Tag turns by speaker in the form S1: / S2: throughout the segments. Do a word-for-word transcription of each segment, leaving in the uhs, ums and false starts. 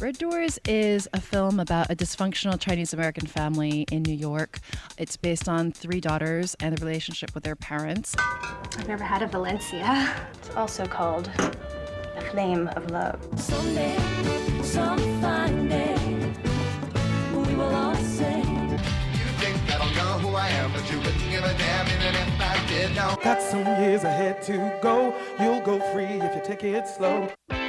S1: Red Doors is a film about a dysfunctional Chinese-American family in New York. It's based on three daughters and the relationship with their parents.
S2: I've never had a Valencia. It's also called The Flame of Love.
S3: Someday, some fine day, we will all say,
S4: You think I don't know who I am, but you wouldn't give a damn even if I did know.
S5: Got some years ahead to go. You'll go free if you take it slow.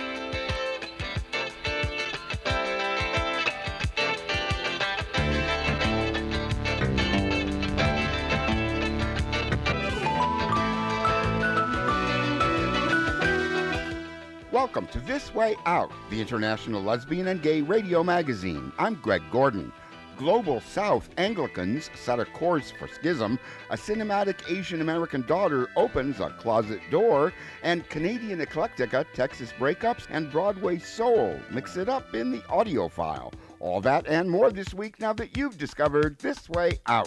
S6: Welcome to This Way Out, the international lesbian and gay radio magazine. I'm Greg Gordon. Global South Anglicans set a course for schism, a cinematic Asian American daughter opens a closet door, and Canadian Eclectica, Texas breakups, and Broadway soul mix it up in the audio file. All that and more this week now that you've discovered This Way Out.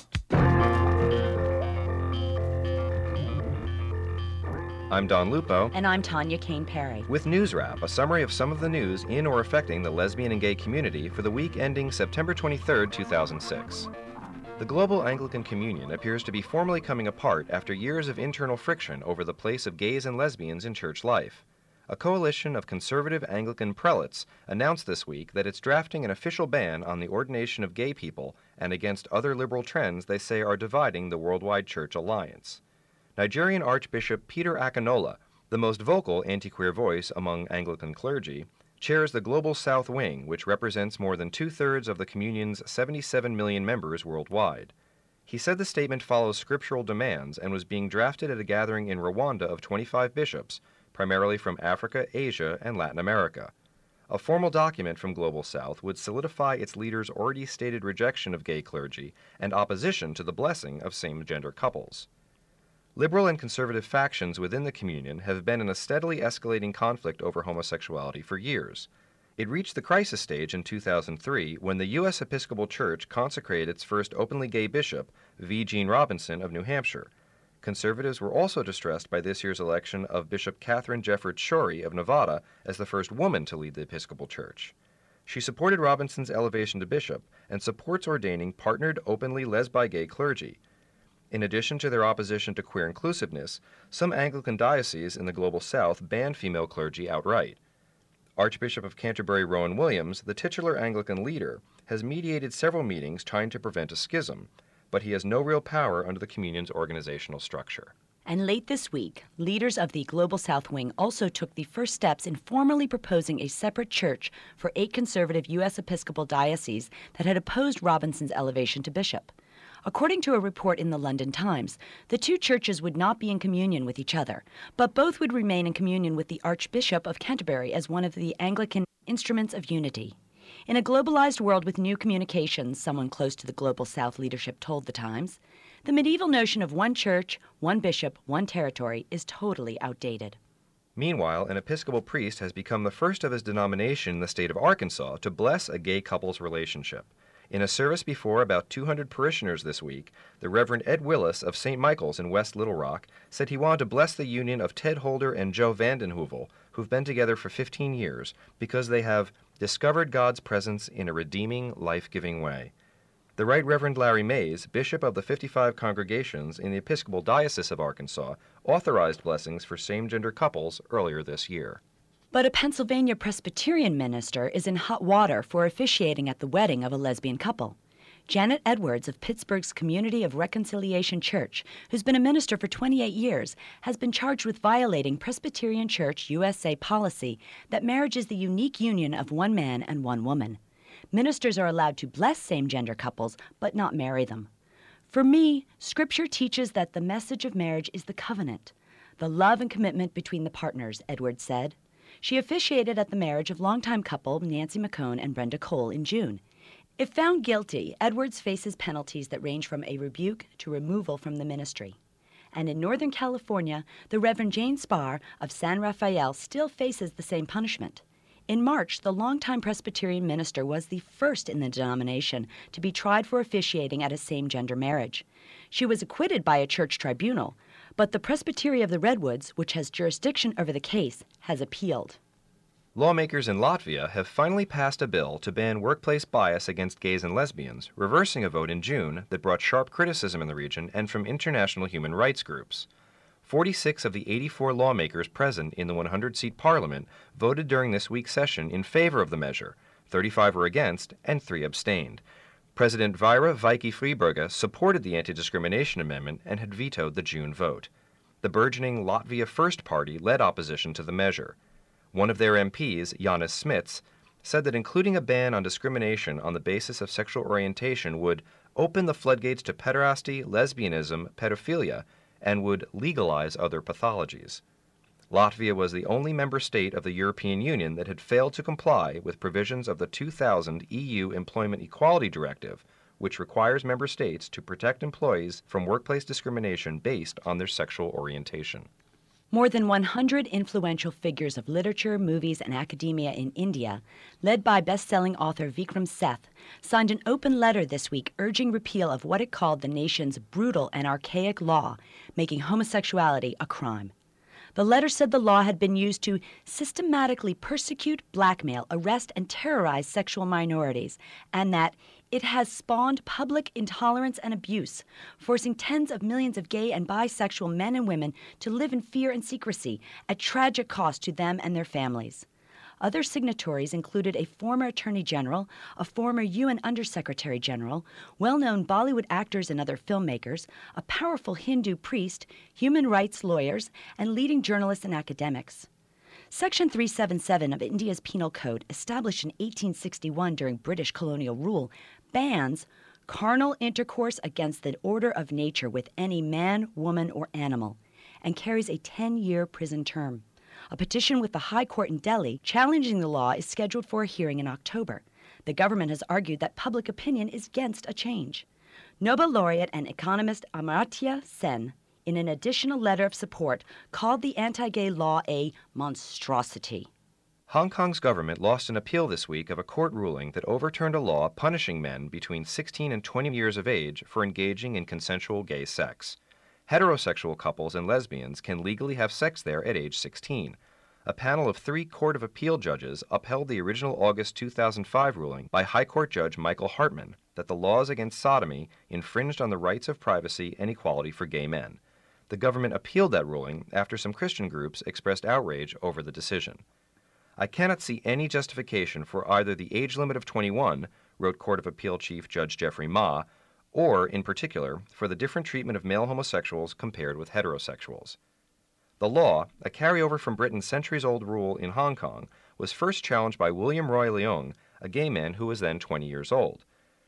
S7: I'm Don Lupo.
S8: And I'm Tanya Kane Perry.
S7: With News Wrap, a summary of some of the news in or affecting the lesbian and gay community for the week ending September twenty-third, two thousand six. The Global Anglican Communion appears to be formally coming apart after years of internal friction over the place of gays and lesbians in church life. A coalition of conservative Anglican prelates announced this week that it's drafting an official ban on the ordination of gay people and against other liberal trends they say are dividing the worldwide church alliance. Nigerian Archbishop Peter Akinola, the most vocal anti-queer voice among Anglican clergy, chairs the Global South Wing, which represents more than two-thirds of the Communion's seventy-seven million members worldwide. He said the statement follows scriptural demands and was being drafted at a gathering in Rwanda of twenty-five bishops, primarily from Africa, Asia, and Latin America. A formal document from Global South would solidify its leaders' already stated rejection of gay clergy and opposition to the blessing of same-gender couples. Liberal and conservative factions within the Communion have been in a steadily escalating conflict over homosexuality for years. It reached the crisis stage in two thousand three when the U S Episcopal Church consecrated its first openly gay bishop, V. Gene Robinson of New Hampshire. Conservatives were also distressed by this year's election of Bishop Catherine Jefferts Schori of Nevada as the first woman to lead the Episcopal Church. She supported Robinson's elevation to bishop and supports ordaining partnered openly lesbi-gay clergy. In addition to their opposition to queer inclusiveness, some Anglican dioceses in the Global South banned female clergy outright. Archbishop of Canterbury Rowan Williams, the titular Anglican leader, has mediated several meetings trying to prevent a schism, but he has no real power under the Communion's organizational structure.
S8: And late this week, leaders of the Global South Wing also took the first steps in formally proposing a separate church for eight conservative U S Episcopal dioceses that had opposed Robinson's elevation to bishop. According to a report in the London Times, the two churches would not be in communion with each other, but both would remain in communion with the Archbishop of Canterbury as one of the Anglican instruments of unity. In a globalized world with new communications, someone close to the Global South leadership told the Times, the medieval notion of one church, one bishop, one territory is totally outdated.
S7: Meanwhile, an Episcopal priest has become the first of his denomination in the state of Arkansas to bless a gay couple's relationship. In a service before about two hundred parishioners this week, the Reverend Ed Willis of Saint Michael's in West Little Rock said he wanted to bless the union of Ted Holder and Joe Vandenheuvel, who've been together for fifteen years, because they have discovered God's presence in a redeeming, life-giving way. The Right Reverend Larry Mays, bishop of the fifty-five congregations in the Episcopal Diocese of Arkansas, authorized blessings for same-gender couples earlier this year.
S8: But a Pennsylvania Presbyterian minister is in hot water for officiating at the wedding of a lesbian couple. Janet Edwards of Pittsburgh's Community of Reconciliation Church, who's been a minister for twenty-eight years, has been charged with violating Presbyterian Church U S A policy that marriage is the unique union of one man and one woman. Ministers are allowed to bless same-gender couples, but not marry them. For me, Scripture teaches that the message of marriage is the covenant, the love and commitment between the partners, Edwards said. She officiated at the marriage of longtime couple Nancy McCone and Brenda Cole in June. If found guilty, Edwards faces penalties that range from a rebuke to removal from the ministry. And in Northern California, the Reverend Jane Spar of San Rafael still faces the same punishment. In March, the longtime Presbyterian minister was the first in the denomination to be tried for officiating at a same-gender marriage. She was acquitted by a church tribunal, but the Presbytery of the Redwoods, which has jurisdiction over the case, has appealed.
S7: Lawmakers in Latvia have finally passed a bill to ban workplace bias against gays and lesbians, reversing a vote in June that brought sharp criticism in the region and from international human rights groups. forty-six of the eighty-four lawmakers present in the one hundred seat parliament voted during this week's session in favor of the measure, thirty-five were against, and three abstained. President Vaira Vaiki-Friberga supported the anti-discrimination amendment and had vetoed the June vote. The burgeoning Latvia First Party led opposition to the measure. One of their M Ps, Jānis Smits, said that including a ban on discrimination on the basis of sexual orientation would open the floodgates to pederasty, lesbianism, pedophilia, and would legalize other pathologies. Latvia was the only member state of the European Union that had failed to comply with provisions of the two thousand E U Employment Equality Directive, which requires member states to protect employees from workplace discrimination based on their sexual orientation.
S8: More than one hundred influential figures of literature, movies, and academia in India, led by best-selling author Vikram Seth, signed an open letter this week urging repeal of what it called the nation's brutal and archaic law, making homosexuality a crime. The letter said the law had been used to systematically persecute, blackmail, arrest, and terrorize sexual minorities, and that it has spawned public intolerance and abuse, forcing tens of millions of gay and bisexual men and women to live in fear and secrecy at tragic cost to them and their families. Other signatories included a former Attorney General, a former U N Undersecretary General, well-known Bollywood actors and other filmmakers, a powerful Hindu priest, human rights lawyers, and leading journalists and academics. Section three seventy-seven of India's Penal Code, established in eighteen sixty-one during British colonial rule, bans carnal intercourse against the order of nature with any man, woman, or animal, and carries a ten-year prison term. A petition with the High Court in Delhi challenging the law is scheduled for a hearing in October. The government has argued that public opinion is against a change. Nobel laureate and economist Amartya Sen, in an additional letter of support, called the anti-gay law a monstrosity.
S7: Hong Kong's government lost an appeal this week of a court ruling that overturned a law punishing men between sixteen and twenty years of age for engaging in consensual gay sex. Heterosexual couples and lesbians can legally have sex there at age sixteen. A panel of three Court of Appeal judges upheld the original August two thousand five ruling by High Court Judge Michael Hartman that the laws against sodomy infringed on the rights of privacy and equality for gay men. The government appealed that ruling after some Christian groups expressed outrage over the decision. I cannot see any justification for either the age limit of twenty-one, wrote Court of Appeal Chief Judge Jeffrey Ma, or, in particular, for the different treatment of male homosexuals compared with heterosexuals. The law, a carryover from Britain's centuries-old rule in Hong Kong, was first challenged by William Roy Leung, a gay man who was then twenty years old.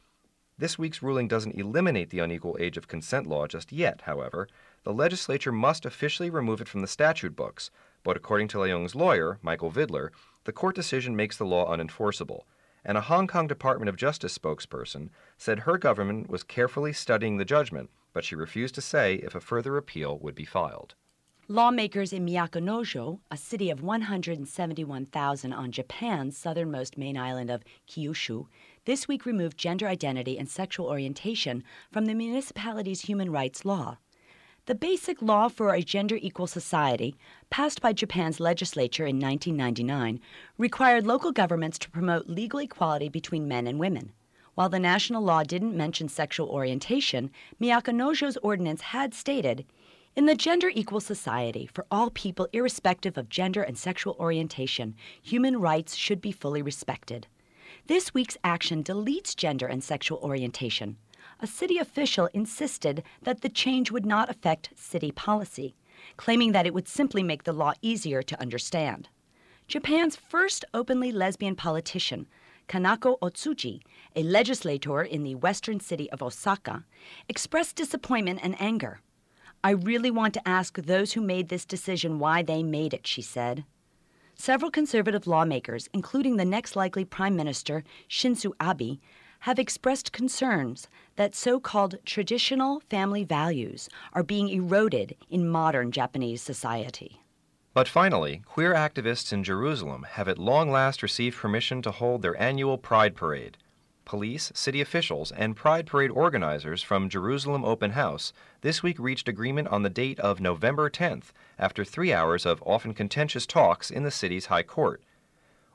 S7: This week's ruling doesn't eliminate the unequal age of consent law just yet, however. The legislature must officially remove it from the statute books, but according to Leung's lawyer, Michael Vidler, the court decision makes the law unenforceable. And a Hong Kong Department of Justice spokesperson said her government was carefully studying the judgment, but she refused to say if a further appeal would be filed.
S8: Lawmakers in Miyako-no-jo, a city of one hundred seventy-one thousand on Japan's southernmost main island of Kyushu, this week removed gender identity and sexual orientation from the municipality's human rights law. The Basic Law for a Gender-Equal Society, passed by Japan's legislature in nineteen ninety-nine, required local governments to promote legal equality between men and women. While the national law didn't mention sexual orientation, Miyako-no-jo's ordinance had stated, "In the gender-equal society, for all people irrespective of gender and sexual orientation, human rights should be fully respected." This week's action deletes gender and sexual orientation. A city official insisted that the change would not affect city policy, claiming that it would simply make the law easier to understand. Japan's first openly lesbian politician, Kanako Otsuji, a legislator in the western city of Osaka, expressed disappointment and anger. "I really want to ask those who made this decision why they made it," she said. Several conservative lawmakers, including the next likely Prime Minister, Shinzo Abe, have expressed concerns that so-called traditional family values are being eroded in modern Japanese society.
S7: But finally, queer activists in Jerusalem have at long last received permission to hold their annual Pride Parade. Police, city officials, and Pride Parade organizers from Jerusalem Open House this week reached agreement on the date of November tenth after three hours of often contentious talks in the city's High Court.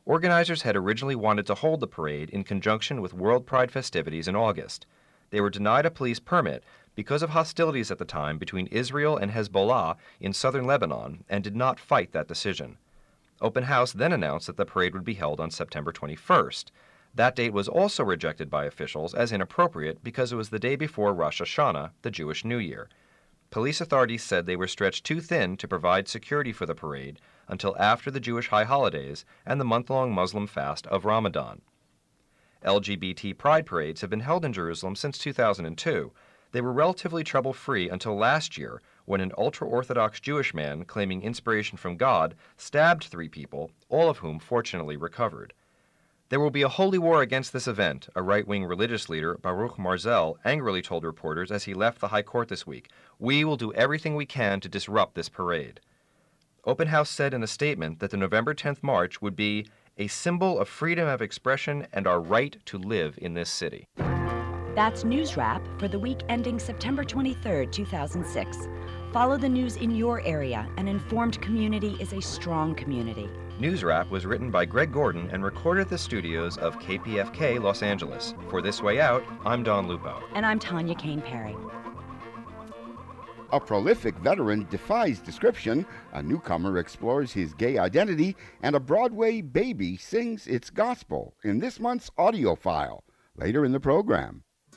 S7: Organizers had originally wanted to hold the parade in conjunction with World Pride festivities in August. They were denied a police permit because of hostilities at the time between Israel and Hezbollah in southern Lebanon and did not fight that decision. Open House then announced that the parade would be held on September twenty-first. That date was also rejected by officials as inappropriate because it was the day before Rosh Hashanah, the Jewish New Year. Police authorities said they were stretched too thin to provide security for the parade until after the Jewish high holidays and the month-long Muslim fast of Ramadan. L G B T pride parades have been held in Jerusalem since two thousand two. They were relatively trouble-free until last year, when an ultra-Orthodox Jewish man claiming inspiration from God stabbed three people, all of whom fortunately recovered. There will be a holy war against this event, a right-wing religious leader, Baruch Marzel, angrily told reporters as he left the High Court this week. We will do everything we can to disrupt this parade. Open House said in a statement that the November tenth march would be a symbol of freedom of expression and our right to live in this city.
S8: That's News Wrap for the week ending September twenty-third, two thousand six. Follow the news in your area. An informed community is a strong community.
S7: News Wrap was written by Greg Gordon and recorded at the studios of K P F K Los Angeles. For This Way Out, I'm Don Lupo.
S8: And I'm Tanya Kane Perry.
S6: A prolific veteran defies description, a newcomer explores his gay identity, and a Broadway baby sings its gospel in this month's audio file, later in the program.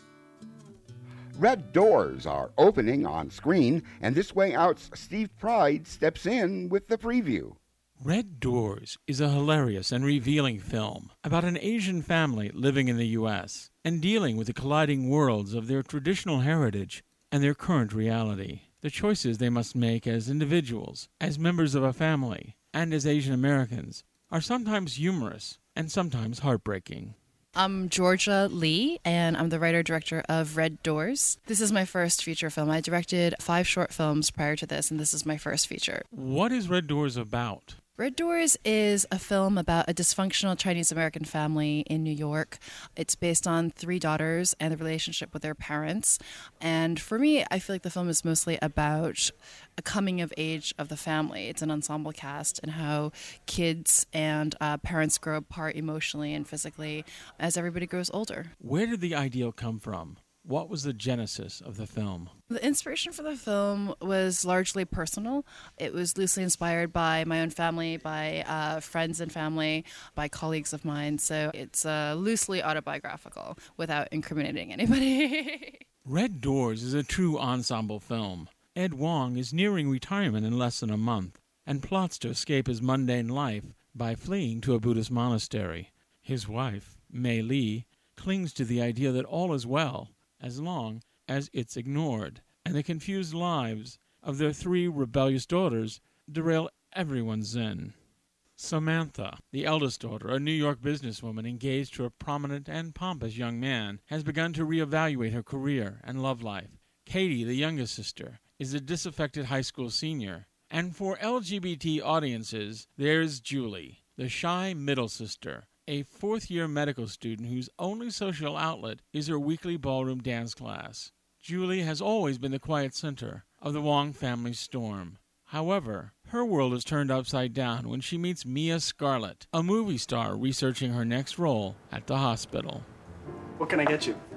S6: Red Doors are opening on screen, and This Way Out's Steve Pride steps in with the preview.
S9: Red Doors is a hilarious and revealing film about an Asian family living in the U S and dealing with the colliding worlds of their traditional heritage and their current reality. The choices they must make as individuals, as members of a family, and as Asian Americans are sometimes humorous and sometimes heartbreaking.
S1: I'm Georgia Lee, and I'm the writer-director of Red Doors. This is my first feature film. I directed five short films prior to this, and this is my first feature.
S9: What is Red Doors about?
S1: Red Doors is a film about a dysfunctional Chinese-American family in New York. It's based on three daughters and the relationship with their parents. And for me, I feel like the film is mostly about a coming of age of the family. It's an ensemble cast and how kids and uh, parents grow apart emotionally and physically as everybody grows older.
S9: Where did the ideal come from? What was the genesis of the film?
S1: The inspiration for the film was largely personal. It was loosely inspired by my own family, by uh, friends and family, by colleagues of mine. So it's uh, loosely autobiographical without incriminating anybody.
S9: Red Doors is a true ensemble film. Ed Wong is nearing retirement in less than a month and plots to escape his mundane life by fleeing to a Buddhist monastery. His wife, Mei Lee, clings to the idea that all is well as long as it's ignored, and the confused lives of their three rebellious daughters derail everyone's zen. Samantha, the eldest daughter, a New York businesswoman engaged to a prominent and pompous young man, has begun to reevaluate her career and love life. Katie, the youngest sister, is a disaffected high school senior. And for L G B T audiences, there's Julie, the shy middle sister, a fourth-year medical student whose only social outlet is her weekly ballroom dance class. Julie has always been the quiet center of the Wong family storm. However, her world is turned upside down when she meets Mia Scarlett, a movie star researching her next role at the hospital.
S10: What can I get you?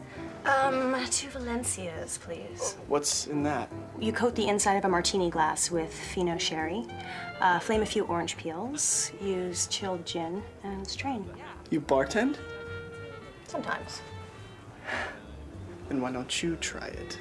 S2: Um, two Valencias, please.
S10: What's in that?
S2: You coat the inside of a martini glass with Fino sherry, uh, flame a few orange peels, use chilled gin, and strain.
S10: You bartend?
S2: Sometimes.
S10: Then why don't you try it?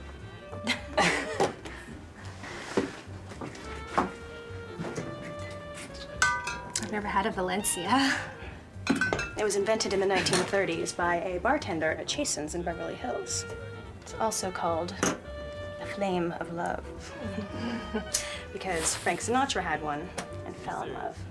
S2: I've never had a Valencia. It was invented in the nineteen thirties by a bartender at Chasen's in Beverly Hills. It's also called the Flame of Love. Because Frank Sinatra had one and fell in love.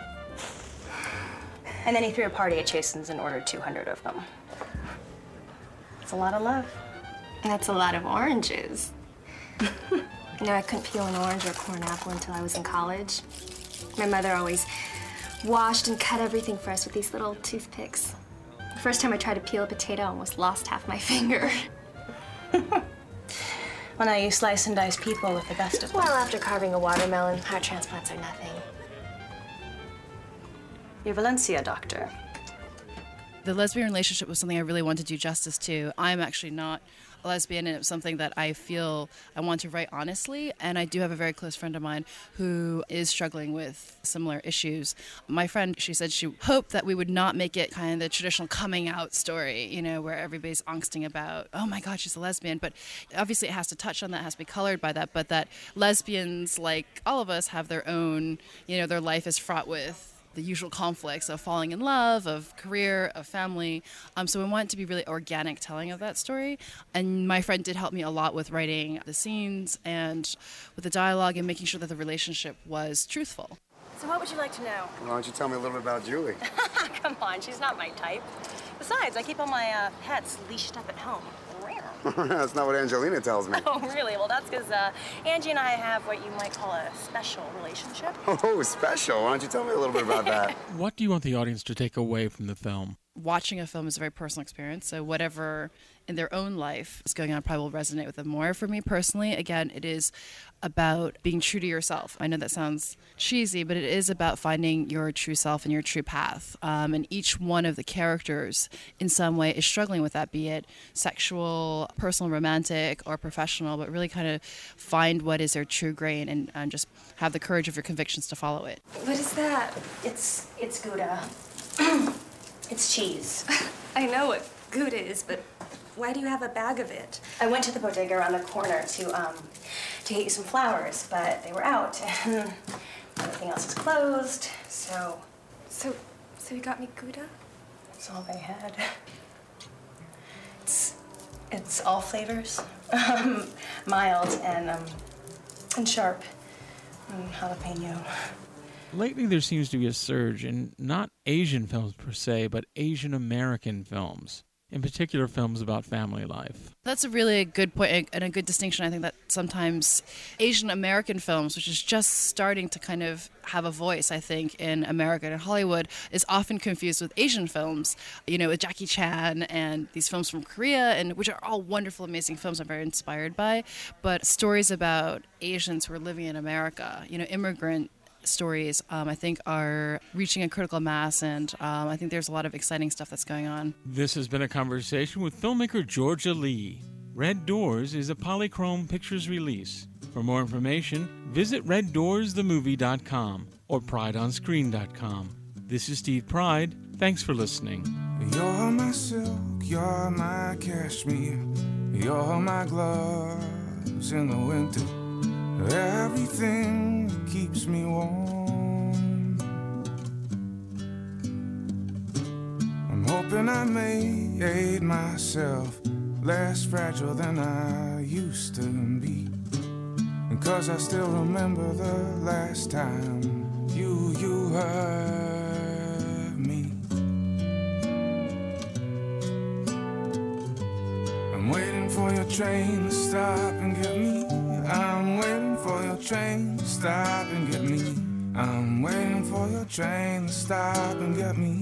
S2: And then he threw a party at Chasen's and ordered two hundred of them. It's a lot of love. That's a lot of oranges. You know, I couldn't peel an orange or a corn apple until I was in college. My mother always washed and cut everything for us with these little toothpicks. The first time I tried to peel a potato, I almost lost half my finger. Well, now you slice and dice people with the best of them. Well, after carving a watermelon, heart transplants are nothing. Your Valencia doctor.
S1: The lesbian relationship was something I really wanted to do justice to. I'm actually not a lesbian, and it's something that I feel I want to write honestly. And I do have a very close friend of mine who is struggling with similar issues. My friend, she said she hoped that we would not make it kind of the traditional coming out story, you know, where everybody's angsting about, oh my God, she's a lesbian. But obviously it has to touch on that, has to be colored by that, but that lesbians, like all of us, have their own, you know, their life is fraught with the usual conflicts of falling in love, of career, of family. Um, so we want it to be really organic telling of that story. And my friend did help me a lot with writing the scenes and with the dialogue and making sure that the relationship was truthful.
S2: So what would you like to know?
S11: Why don't you tell me a little bit about Julie?
S2: Come on, she's not my type. Besides, I keep all my uh, pets leashed up at home.
S11: That's not what Angelina tells me.
S2: Oh, really? Well, that's because uh, Angie and I have what you might call a special relationship.
S11: Oh, special? Why don't you tell me a little bit about that?
S9: What do you want the audience to take away from the film?
S1: Watching a film is a very personal experience, so whatever in their own life is going on probably will resonate with them more. For me personally, again, it is about being true to yourself. I know that sounds cheesy, but it is about finding your true self and your true path. Um, and each one of the characters in some way is struggling with that, be it sexual, personal, romantic, or professional, but really kind of find what is their true grain and, and just have the courage of your convictions to follow it.
S2: What is that? It's, it's Gouda. It's cheese.
S12: I know what Gouda is, but why do you have a bag of it?
S2: I went to the bodega around the corner to um to get you some flowers, but they were out and everything else is closed. So,
S12: so, so you got me Gouda?
S2: That's all they had. It's it's all flavors, um, mild and um and sharp, and jalapeno.
S9: Lately, there seems to be a surge in not Asian films per se, but Asian American films, in particular films about family life.
S1: That's a really good point and a good distinction. I think that sometimes Asian American films, which is just starting to kind of have a voice, I think, in America and Hollywood, is often confused with Asian films, you know, with Jackie Chan and these films from Korea, and which are all wonderful, amazing films I'm very inspired by. But stories about Asians who are living in America, you know, immigrant stories, um, I think, are reaching a critical mass, and um, I think there's a lot of exciting stuff that's going on.
S9: This has been a conversation with filmmaker Georgia Lee. Red Doors is a Polychrome Pictures release. For more information, visit red doors the movie dot com or pride on screen dot com. This is Steve Pride. Thanks for listening.
S13: You're my silk, you're my cashmere, you're my gloves in the winter. Everything that keeps me warm. I'm hoping I made myself less fragile than I used to be, because I still remember the last time you, you hurt me. I'm waiting for your train to stop and get me. I'm waiting for your train to stop and get me. I'm waiting for your train to stop and get me.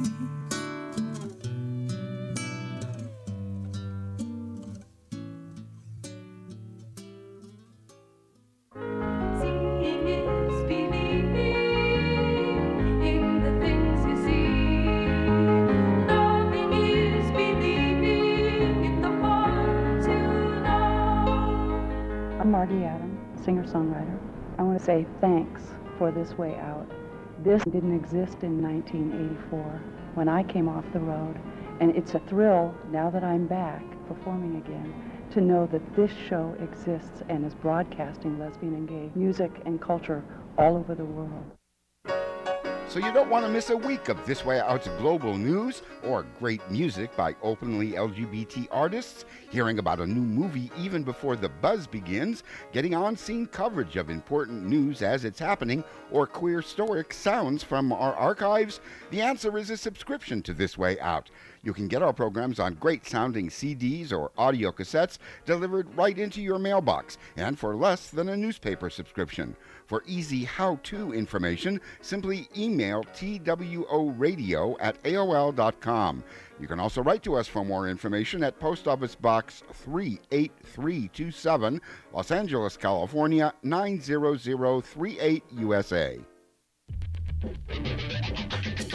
S3: Seeing is believing in the things you see. Loving is believing in the ones you know.
S14: I'm Margie Adam, singer-songwriter. I want to say thanks for This Way Out. This didn't exist in nineteen eighty-four when I came off the road, and it's a thrill, now that I'm back performing again, to know that this show exists and is broadcasting lesbian and gay music and culture all over the world.
S6: So you don't want to miss a week of This Way Out's global news or great music by openly L G B T artists, hearing about a new movie even before the buzz begins, getting on-scene coverage of important news as it's happening, or queer storic sounds from our archives? The answer is a subscription to This Way Out. You can get our programs on great-sounding C Ds or audio cassettes delivered right into your mailbox, and for less than a newspaper subscription. For easy how-to information, simply email T W O radio at A O L dot com. You can also write to us for more information at Post Office Box three eight three two seven, Los Angeles, California, nine zero zero three eight, U S A.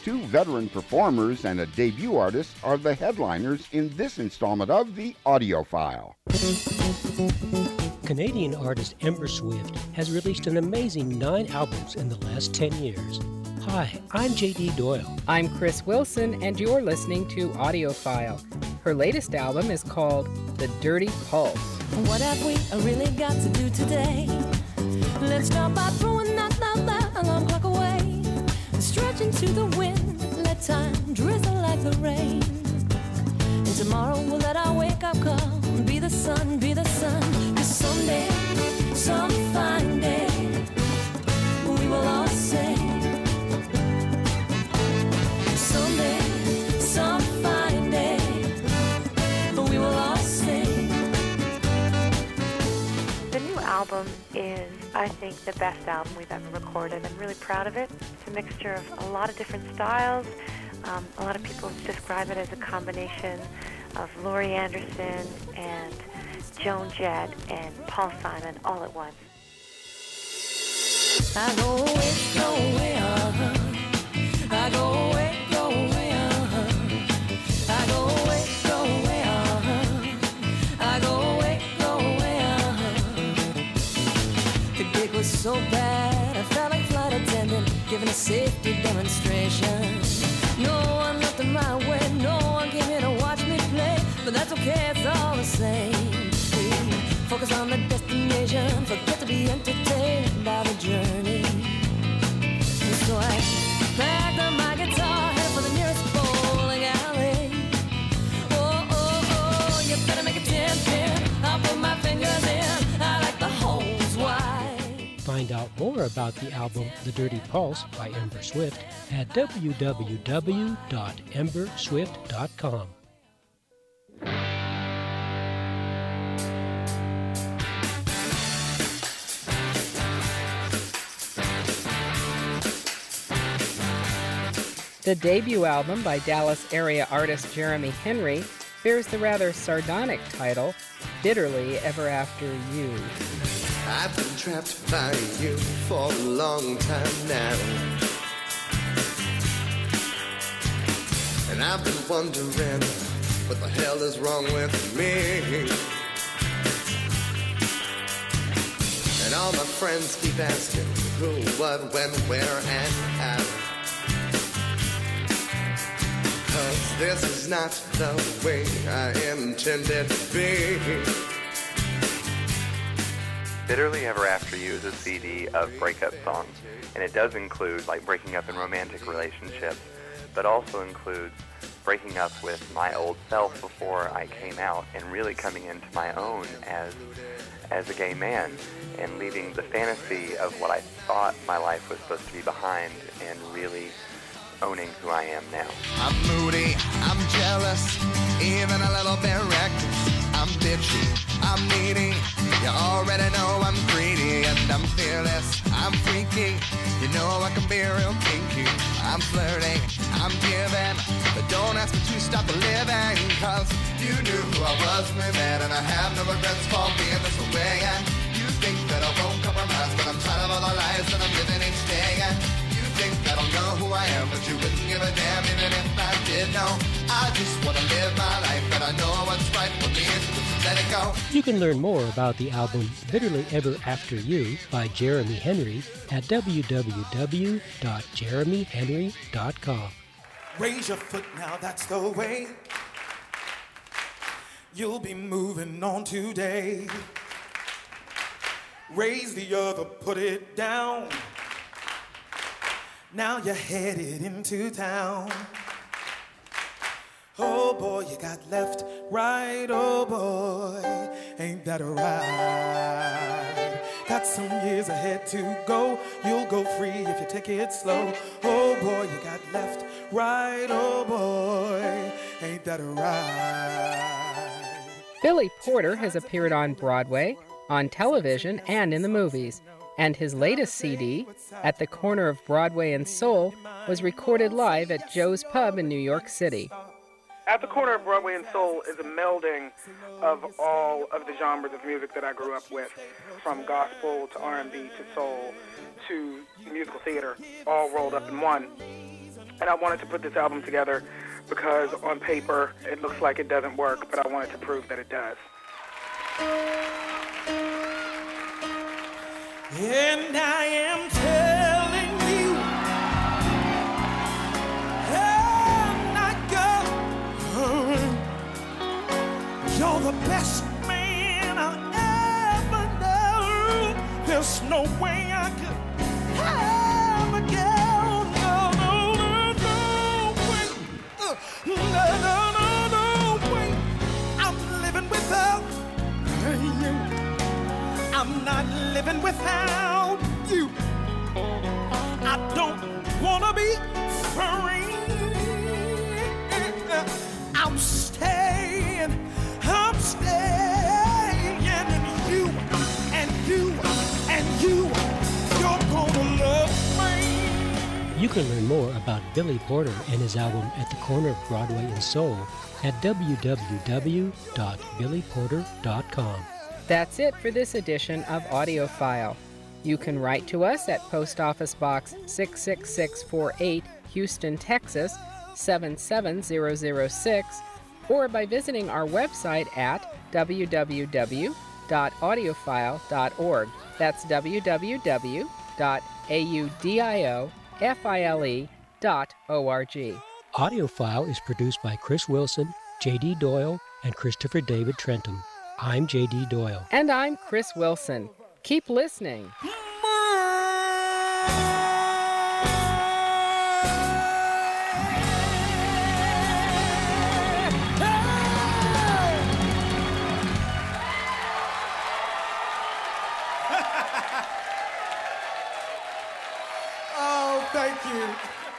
S6: Two veteran performers and a debut artist are the headliners in this installment of The Audiophile.
S15: Canadian artist Ember Swift has released an amazing nine albums in the last ten years. Hi, I'm J D Doyle.
S16: I'm Chris Wilson, and you're listening to Audiophile. Her latest album is called The Dirty Pulse.
S3: What have we really got to do today? Let's start by throwing that, that, that alarm clock away. Stretch into the wind, let time drizzle like the rain. And tomorrow we'll let our wake-up call be the sun, be the sun. 'Cause someday, some fine day, we will all say, someday, some fine day, we will all sing.
S17: The new album is, I think, the best album we've ever recorded. I'm really proud of it. It's a mixture of a lot of different styles. Um, a lot of people describe it as a combination of Laurie Anderson and Joan Jett and Paul Simon all at once.
S3: I go away, go away, uh-huh. I go away, go away, uh-huh. I go away, go away, uh-huh. I go away, go away, uh-huh. The gig was so bad, I felt like flight attendant giving a safety demonstration. No one looked in my way, no one came here to watch me play, but that's okay, it's all the same. We focus on the destination, forget to be entertained by the journey. And so I packed up my guitar, headed for the nearest bowling alley. Oh, oh, oh, you better make a ten pin, I'll put my fingers in, I like the holes wide.
S15: Find out more about the album The Dirty Pulse by Ember Swift at w w w dot ember swift dot com.
S16: The debut album by Dallas area artist Jeremy Henry bears the rather sardonic title, Bitterly Ever After You.
S18: I've been trapped by you for a long time now, and I've been wondering what the hell is wrong with me. And all my friends keep asking who, what, when, where, and how. 'Cause this is not the way I intended to be.
S19: Bitterly Ever After You is a C D of breakup songs, and it does include like breaking up in romantic relationships, but also includes breaking up with my old self before I came out and really coming into my own as as a gay man and leaving the fantasy of what I thought my life was supposed to be behind and really owning who I am now.
S4: I'm moody, I'm jealous, even a little bit reckless. I'm bitchy, I'm needy, you already know I'm greedy. And I'm fearless, I'm freaky, you know I can be real kinky. I'm flirting, I'm giving, but don't ask me to stop living. 'Cause you knew who I was when we met, and I have no regrets for being this way. And you think that I won't compromise, but I'm tired of all the lies that I'm living each day. And you think that I'll know who I am, but you wouldn't give a damn even if I did know. I just want to live my life, but I know what's right for me, so just let it go.
S15: You can learn more about the album Bitterly Ever After You by Jeremy Henry at w w w dot jeremy henry dot com.
S5: Raise your foot now, that's the way you'll be moving on today. Raise the other, put it down. Now you're headed into town. Oh boy, you got left, right, oh boy, ain't that a ride? Got some years ahead to go, you'll go free if you take it slow. Oh boy, you got left, right, oh boy, ain't that a ride?
S16: Billy Porter has appeared on Broadway, on television, and in the movies. And his latest C D, At the Corner of Broadway and Soul, was recorded live at Joe's Pub in New York City.
S20: At the Corner of Broadway and Soul is a melding of all of the genres of music that I grew up with, from gospel to R and B to soul to musical theater, all rolled up in one. And I wanted to put this album together because on paper it looks like it doesn't work, but I wanted to prove that it does.
S5: And I am telling you, and I go, you're the best man I ever know. There's no way I could have a girl. No, no, no, no way. Uh, no, no, no, no way. I'm living without you. I'm not living without you. I don't wanna be free. I'm staying, I'm staying, and you, and you, and you, you're gonna love me.
S15: You can learn more about Billy Porter and his album At the Corner of Broadway and Soul at w w w dot billy porter dot com.
S16: That's it for this edition of AudioFile. You can write to us at Post Office Box six six six four eight, Houston, Texas seven seven zero zero six, or by visiting our website at w w w dot audiophile dot org. That's w w w dot audiofile dot org.
S15: AudioFile is produced by Chris Wilson, J D Doyle, and Christopher David Trentum. I'm J D Doyle.
S16: And I'm Chris Wilson. Keep listening.
S5: Oh, thank you.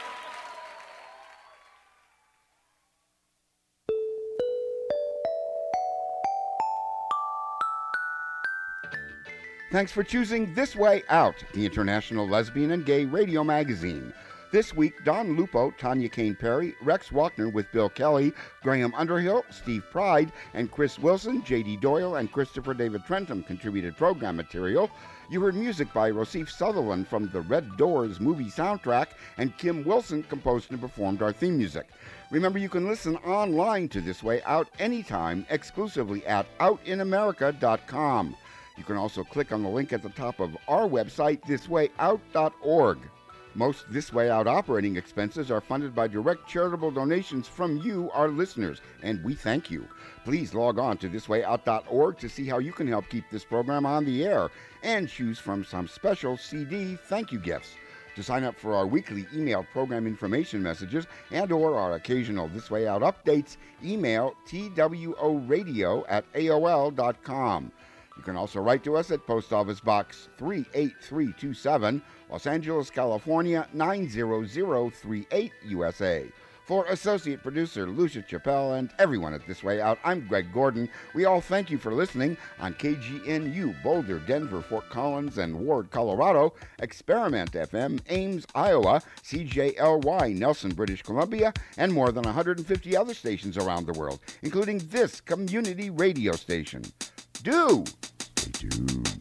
S6: Thanks for choosing This Way Out, the international lesbian and gay radio magazine. This week, Don Lupo, Tanya Kane Perry, Rex Walkner with Bill Kelly, Graham Underhill, Steve Pride, and Chris Wilson, J D Doyle, and Christopher David Trentum contributed program material. You heard music by Rosif Sutherland from the Red Doors movie soundtrack, and Kim Wilson composed and performed our theme music. Remember, you can listen online to This Way Out anytime, exclusively at out in america dot com. You can also click on the link at the top of our website, this way out dot org. Most This Way Out operating expenses are funded by direct charitable donations from you, our listeners, and we thank you. Please log on to this way out dot org to see how you can help keep this program on the air and choose from some special C D thank you gifts. To sign up for our weekly email program information messages and or our occasional This Way Out updates, email tworadio at A O L dot com. You can also write to us at Post Office Box three eight three two seven, Los Angeles, California nine zero zero three eight, U S A. For Associate Producer Lucia Chappelle and everyone at This Way Out, I'm Greg Gordon. We all thank you for listening on K G N U, Boulder, Denver, Fort Collins, and Ward, Colorado, Experiment F M, Ames, Iowa, C J L Y, Nelson, British Columbia, and more than one hundred fifty other stations around the world, including this community radio station. Do stay tuned.